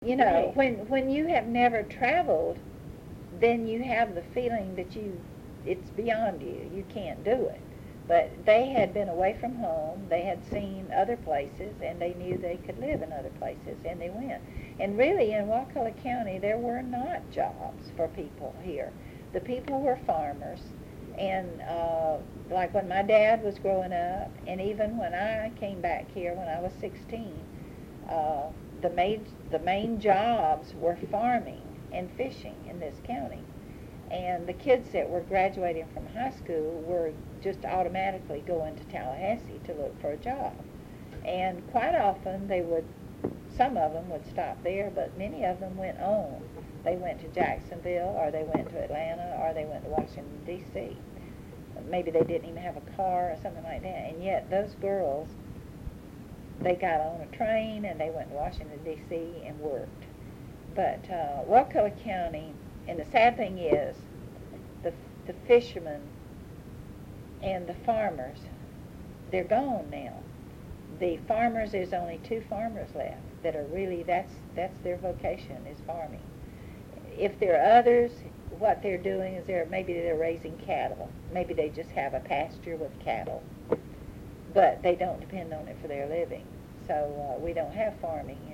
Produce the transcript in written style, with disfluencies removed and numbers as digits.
You know, Right. when you have never traveled, then you have the feeling that it's beyond you. You can't do it. But they had been away from home. They had seen other places, and they knew they could live in other places, and they went. And really, in Wakulla County, there were not jobs for people here. The people were farmers, and like when my dad was growing up, and even when I came back here when I was 16, uh, the main jobs were farming and fishing in this county. And the kids that were graduating from high school were just automatically going to Tallahassee to look for a job. And quite often some of them would stop there, but many of them went on. They went to Jacksonville, or they went to Atlanta, or they went to Washington, D.C. Maybe they didn't even have a car or something like that. And yet those girls, they got on a train and they went to Washington, D.C. and worked. But Wakulla County, and the sad thing is, the, the fishermen and the farmers, they're gone now. The farmers, there's only 2 farmers left that are really, that's their vocation, is farming. If there are others, what they're doing is maybe they're raising cattle. Maybe they just have a pasture with cattle, but they don't depend on it for their living. So we don't have farming